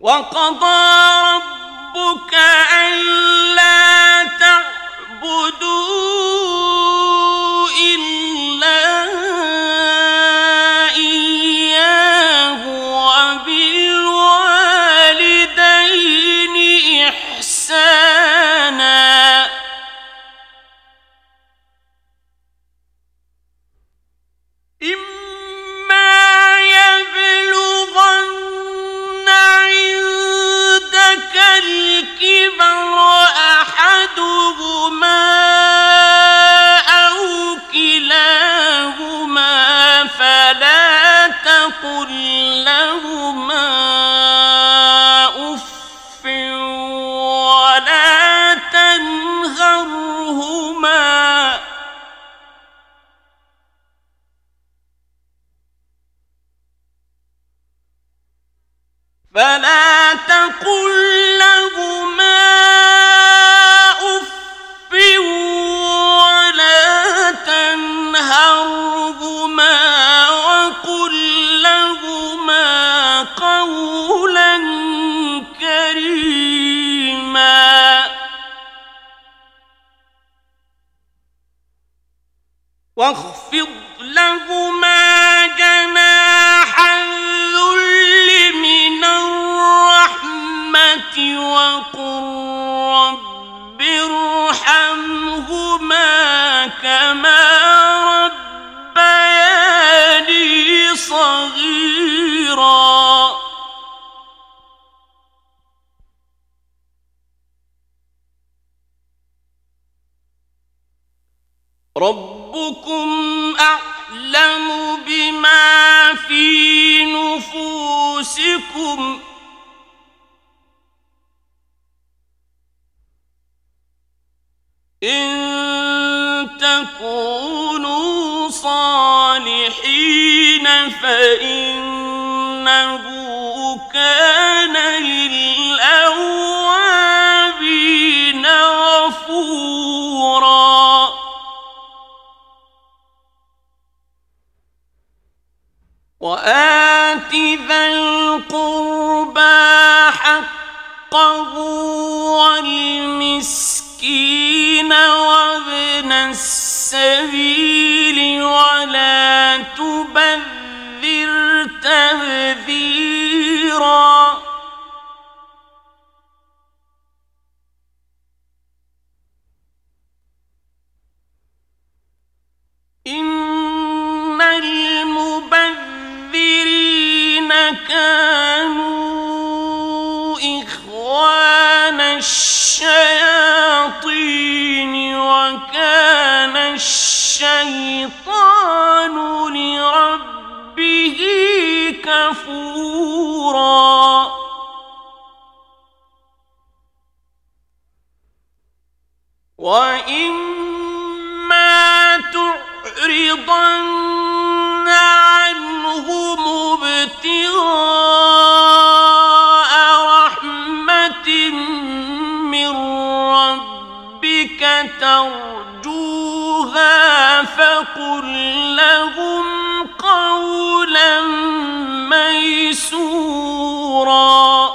وقضى ربك ألا تعبدوا إلا إياه وبالوالدين إحسانا إما يبلغن عندك الكبر أحدهما أو كلاهما فلا تقل لهما أف ولا تنهرهما ولا تنهرهما وقل لهما قولا كريما واخفض لهما جناح الذل من الرحمة وقل رب ارحمهما كما ربياني صغيرا ربكم أعلم بما في نفوسكم إن تكونوا صالحين فإنه كان للأوابين غفورا وآت ذا القربى حقه والمسكين وابن السبيل ولا تبذر تبذيرا إن المبذرين كانوا إخوان الشياطين وكان الشيطان لربه كفورا وإما تعرضن عنهم ابتغاء رحمة من ربك ترجوها فقل لهم قولا ميسورا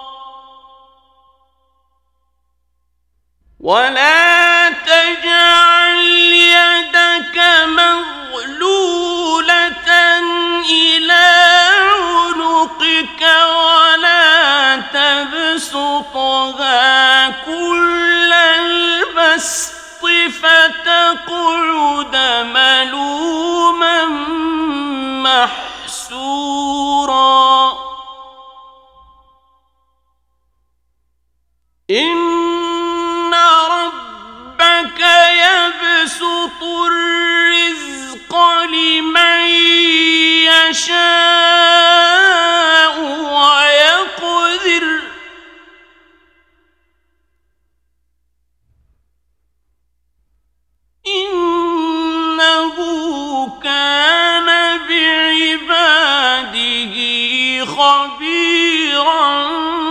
ولا تجعل يدك مغلولة إلى عنقك ولا تبسطها كل البسط فتقعد ملوما محسورا إن ربك يبسط الرزق لمن يشاء ويقدر إنه كان بعباده خبيرا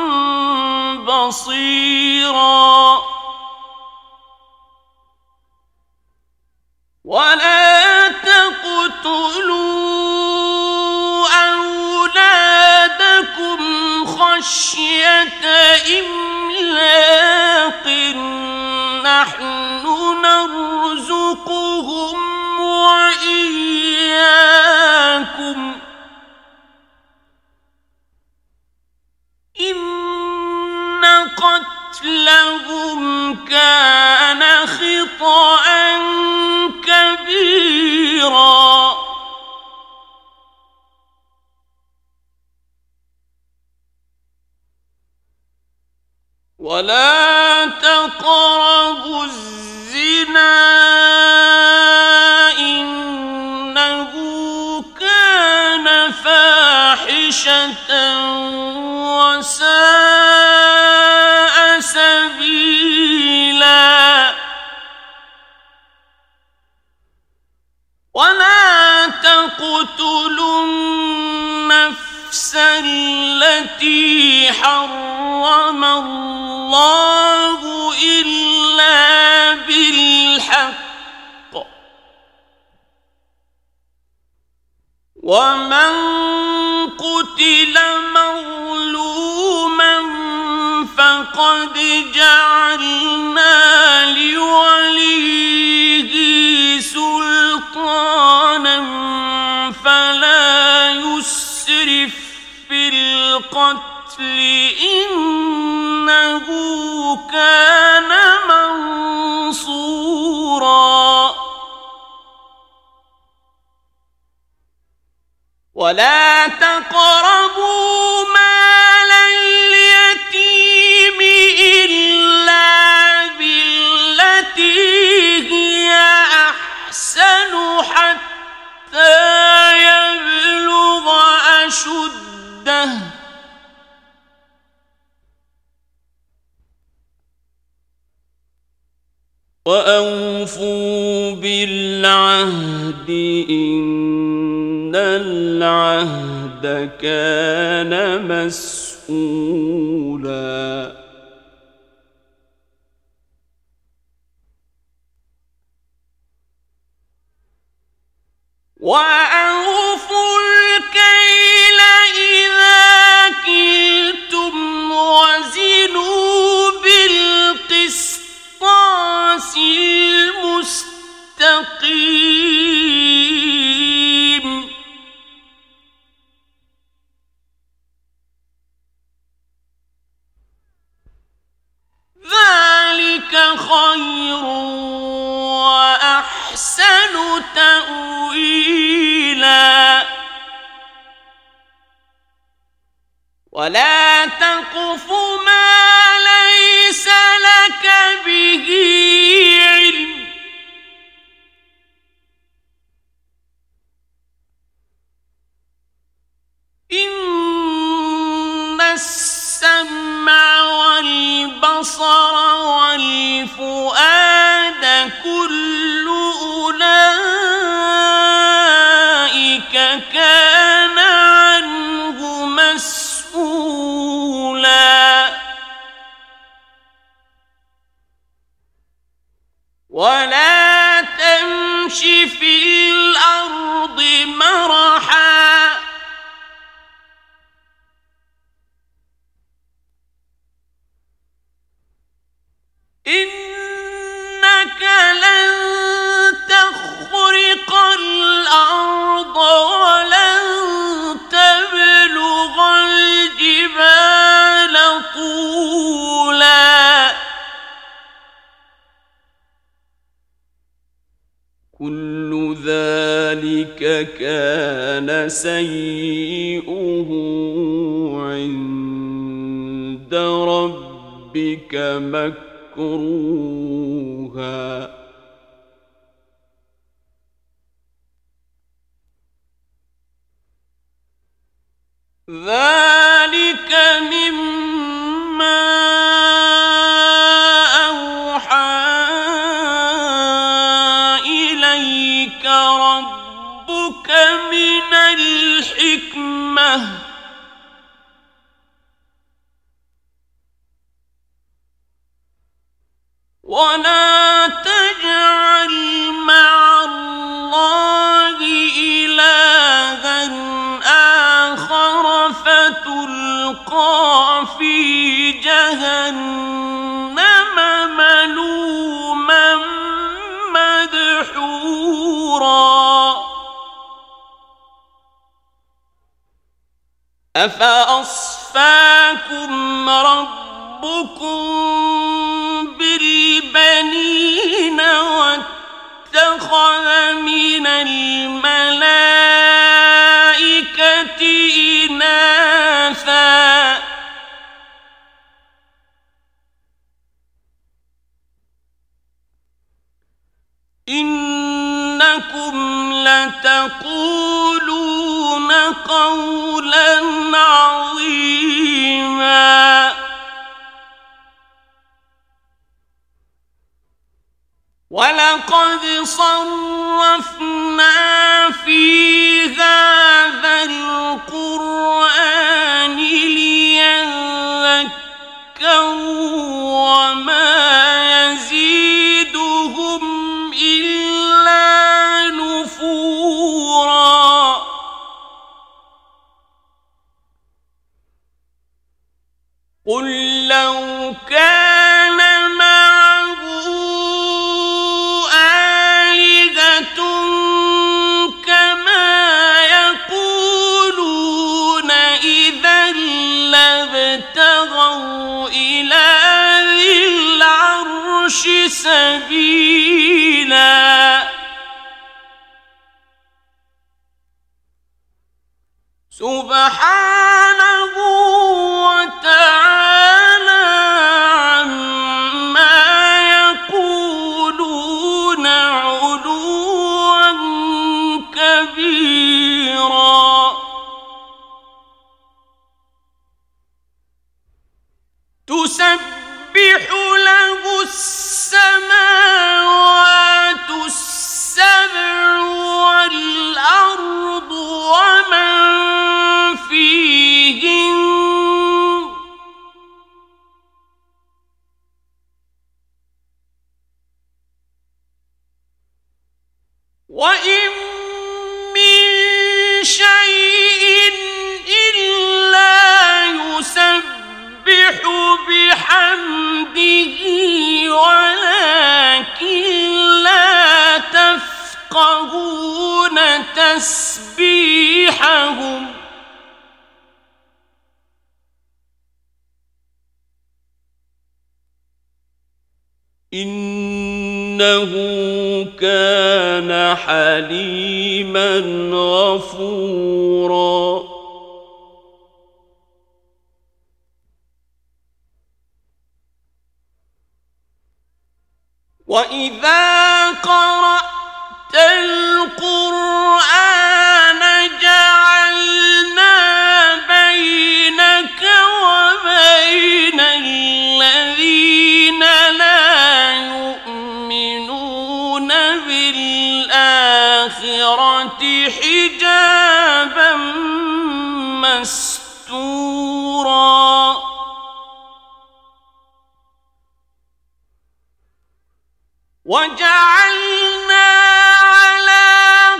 بصيرا ولا تقتلوا أولادكم خشية خشية إملاق نحن نرزقهم وإياكم إن قتلهم كان خطأ كبيرا ولا تقربوا الزنا إنه كان فاحشة وساء سبيلا ولا تقتلوا النفس التي حرم الله إلا بالحق ومن قتل مظلوما فقد جعلنا لوليه سلطانا فلا يسرف في القتل إنه كان منصورا ولا تقربوا مال اليتيم إلا بالتي هي أحسن حتى يبلغ أشده وأوفوا بالعهد إن العهد كان مسؤولا وأوفوا الكيل إذا كلتم وزنوا بالقسطاس المستقيم ذلك خير وأحسن تأويلا ولا تقف ما ليس لك به علم إن السمع والبصر والفؤاد كل أولئك كان عنه مسؤولا ولا تمش في الأرض مرحا إنك لن تخرق الأرض ولن تبلغ الجبال طولا كل ذلك كان سيئه عند ربك مكروها ذلك مما أوحى إليك ربك من الحكمة ولا تجعل مع الله إلها آخر فتلقى أفأصفاكم ربكم بالبنين واتخذ من الملائكة إناثا إنكم لتقولون قولا عظيما ولقد صرفنا في هذا القرآن ليذكروا وما يزيدهم إلا نفورا قل لو كان معه آلهة كما يقولون إذا لابتغوا إلى ذي العرش سبيلا سبحانه وتعالى عما يقولون علوا كبيرا تسبح له السماوات السبع والأرض ومن فيهن وإن من شيء إلا يسبح بحمده ولكن لا تفقهون تسبيحهم إنه كان حليما غفورا وإذا قرأت القرآن جعلنا بينك وبين الذين لا يؤمنون بالآخرة حجابا مستورا وجعلنا على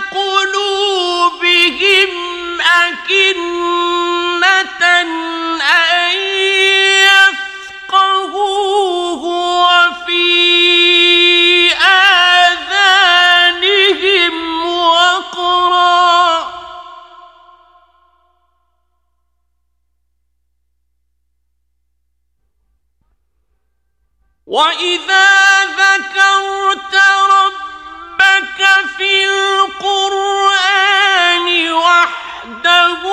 قلوبهم أكنة أن يفقهوه وفي آذانهم وقرا وإذا ذكرت ربك في القرآن وحده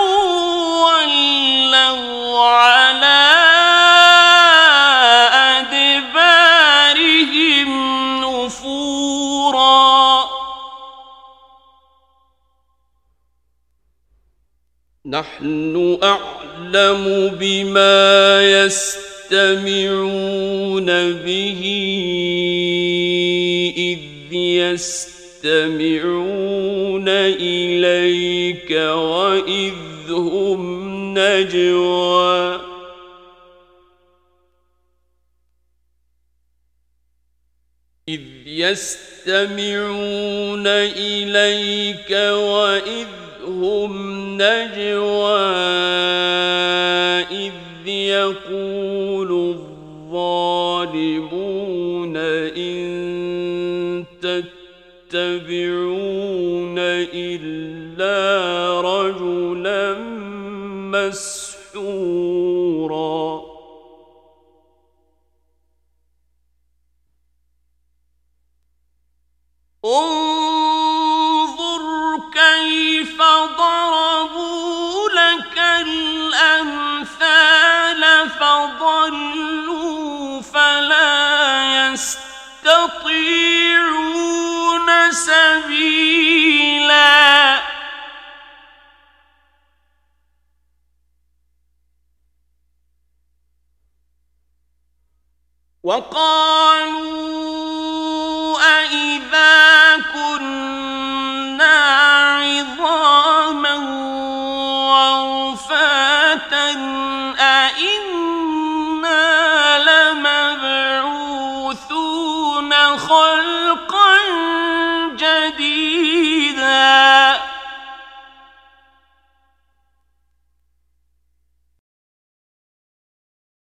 ولوا على أدبارهم نفورا نحن أعلم بما يستمعون به إذ يستمعون إليك وإذ هم نجوى إذ يقول الظالمون إن تتبعون إلا رجلا مسحورا انظر كيف ضربوا لك الأمثال فضلوا فلا يستطيعون سبيلا وقالوا أإذا كنا عظاما ورفاتا أإنا لمبعوثون خلقا